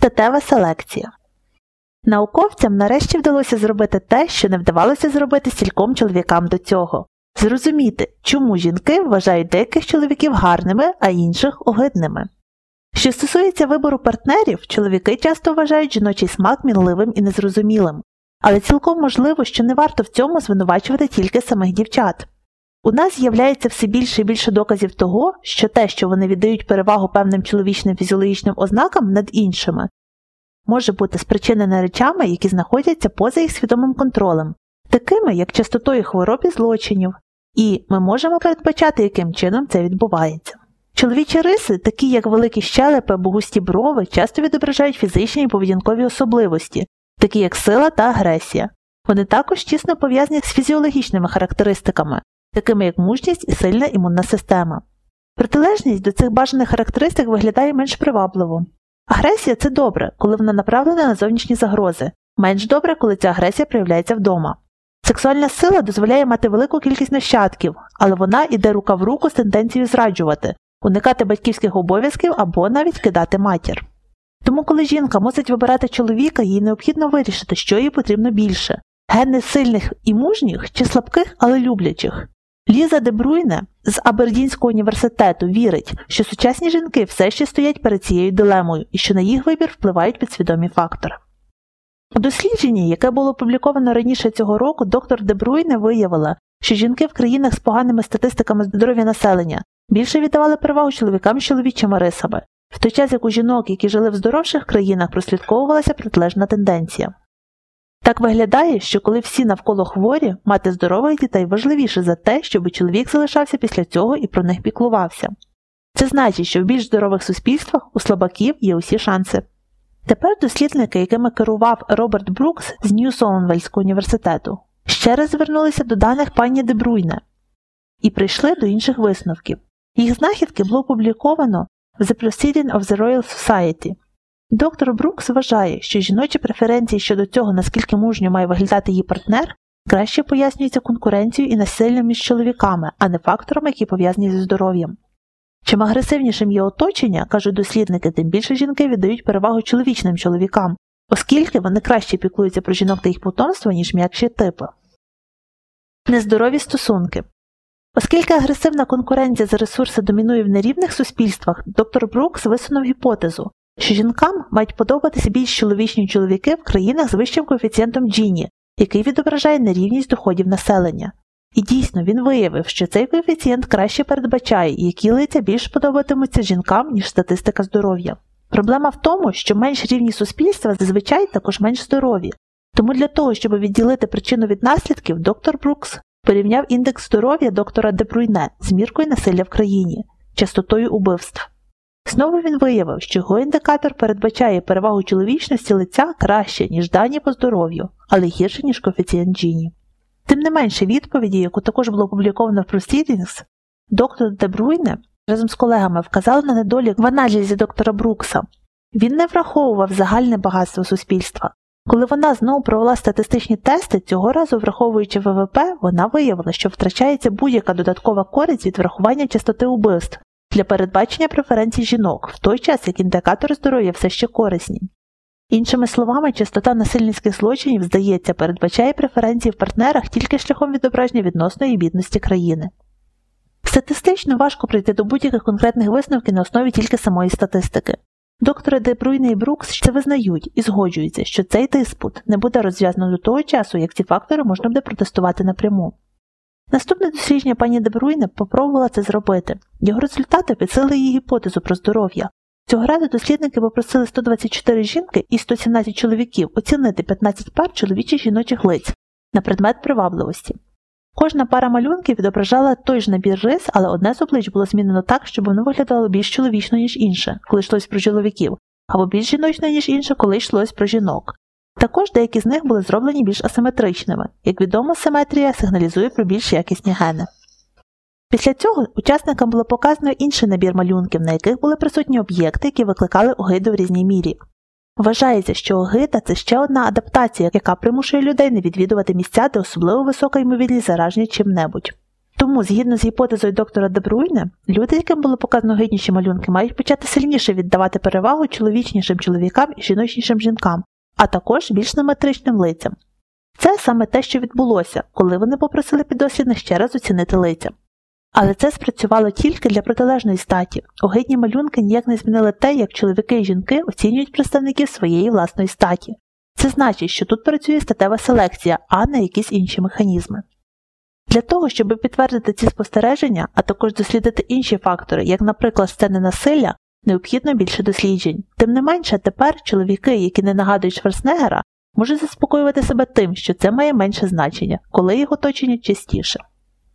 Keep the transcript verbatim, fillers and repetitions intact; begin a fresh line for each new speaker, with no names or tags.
Статева селекція. Науковцям нарешті вдалося зробити те, що не вдавалося зробити стільком чоловікам до цього. Зрозуміти, чому жінки вважають деяких чоловіків гарними, а інших – огидними. Що стосується вибору партнерів, чоловіки часто вважають жіночий смак мінливим і незрозумілим. Але цілком можливо, що не варто в цьому звинувачувати тільки самих дівчат. У нас з'являється все більше і більше доказів того, що те, що вони віддають перевагу певним чоловічним фізіологічним ознакам над іншими, може бути спричинене речами, які знаходяться поза їх свідомим контролем, такими як частотою хвороб і злочинів, і ми можемо передбачати, яким чином це відбувається. Чоловічі риси, такі як великі щелепи або густі брови, часто відображають фізичні і поведінкові особливості, такі як сила та агресія. Вони також тісно пов'язані з фізіологічними характеристиками, такими як мужність і сильна імунна система. Протилежність до цих бажаних характеристик виглядає менш привабливо. Агресія – це добре, коли вона направлена на зовнішні загрози, менш добре, коли ця агресія проявляється вдома. Сексуальна сила дозволяє мати велику кількість нащадків, але вона йде рука в руку з тенденцією зраджувати, уникати батьківських обов'язків або навіть кидати матір. Тому коли жінка мусить вибирати чоловіка, їй необхідно вирішити, що їй потрібно більше – гени сильних і мужніх чи слабких, але люблячих. Ліза Де Брюйне з Абердінського університету вірить, що сучасні жінки все ще стоять перед цією дилемою і що на їх вибір впливають підсвідомі фактори. У дослідженні, яке було опубліковано раніше цього року, доктор Де Брюйне виявила, що жінки в країнах з поганими статистиками здоров'я населення більше віддавали перевагу чоловікам з чоловічими рисами, в той час як у жінок, які жили в здоровших країнах, прослідковувалася протилежна тенденція. Так виглядає, що коли всі навколо хворі, мати здорових дітей важливіше за те, щоб чоловік залишався після цього і про них піклувався. Це значить, що в більш здорових суспільствах у слабаків є усі шанси. Тепер дослідники, якими керував Роберт Брукс з Нью-Соунвельського університету, ще раз звернулися до даних пані Де Брюйне і прийшли до інших висновків. Їх знахідки було опубліковано в The Proceedings of the Royal Society. Доктор Брукс вважає, що жіночі преференції щодо цього, наскільки мужньо має виглядати її партнер, краще пояснюються конкуренцією і насиллям між чоловіками, а не факторами, які пов'язані зі здоров'ям. Чим агресивнішим є оточення, кажуть дослідники, тим більше жінки віддають перевагу чоловічним чоловікам, оскільки вони краще піклуються про жінок та їх потомство, ніж м'якші типи. Нездорові стосунки. Оскільки агресивна конкуренція за ресурси домінує в нерівних суспільствах, доктор Брукс висунув гіпотезу, що жінкам мають подобатися більш чоловічні чоловіки в країнах з вищим коефіцієнтом Джіні, який відображає нерівність доходів населення. І дійсно, він виявив, що цей коефіцієнт краще передбачає, які лиця більш подобатимуться жінкам, ніж статистика здоров'я. Проблема в тому, що менш рівні суспільства зазвичай також менш здорові. Тому для того, щоб відділити причину від наслідків, доктор Брукс порівняв індекс здоров'я доктора Де Брюйне з міркою насилля в країні, частотою убивств. Знову він виявив, що його індикатор передбачає перевагу чоловічності лиця краще, ніж дані по здоров'ю, але гірше, ніж коефіцієнт Джіні. Тим не менше відповіді, яку також було опубліковано в Proceedings, доктор Де Брюйне разом з колегами вказали на недолік в аналізі доктора Брукса. Він не враховував загальне багатство суспільства. Коли вона знову провела статистичні тести, цього разу враховуючи ВВП, вона виявила, що втрачається будь-яка додаткова користь від врахування частоти убивств для передбачення преференцій жінок, в той час як індикатори здоров'я все ще корисні. Іншими словами, частота насильницьких злочинів, здається, передбачає преференції в партнерах тільки шляхом відображення відносної бідності країни. Статистично важко прийти до будь-яких конкретних висновків на основі тільки самої статистики. Доктори Де Брюйне і Брукс це визнають і згоджуються, що цей диспут не буде розв'язано до того часу, як ці фактори можна буде протестувати напряму. Наступне дослідження пані Де Брюйне попробувала це зробити. Його результати підсилили її гіпотезу про здоров'я. Цього разу дослідники попросили сто двадцять чотири жінки і сто сімнадцять чоловіків оцінити п'ятнадцять пар чоловічих жіночих лиць на предмет привабливості. Кожна пара малюнків відображала той ж набір рис, але одне з облич було змінено так, щоб воно виглядало більш чоловічно, ніж інше, коли йшлось про чоловіків, або більш жіночно, ніж інше, коли йшлось про жінок. Також деякі з них були зроблені більш асиметричними. Як відомо, симетрія сигналізує про більш якісні гени. Після цього учасникам було показано інший набір малюнків, на яких були присутні об'єкти, які викликали огиду в різній мірі. Вважається, що огида – це ще одна адаптація, яка примушує людей не відвідувати місця, де особливо висока ймовірність зараження чим-небудь. Тому, згідно з гіпотезою доктора Де Бруйне, люди, яким було показано гидніші малюнки, мають почати сильніше віддавати перевагу чоловічнішим чоловікам і жіночнішим жінкам, а також більш симетричним лицям. Це саме те, що відбулося, коли вони попросили піддослідних ще раз оцінити лиця. Але це спрацювало тільки для протилежної статі. Огидні малюнки ніяк не змінили те, як чоловіки і жінки оцінюють представників своєї власної статі. Це значить, що тут працює статева селекція, а не якісь інші механізми. Для того, щоб підтвердити ці спостереження, а також дослідити інші фактори, як, наприклад, сцени насилля, необхідно більше досліджень. Тим не менше, тепер чоловіки, які не нагадують Шварценеггера, можуть заспокоювати себе тим, що це має менше значення, коли їх оточення частіше.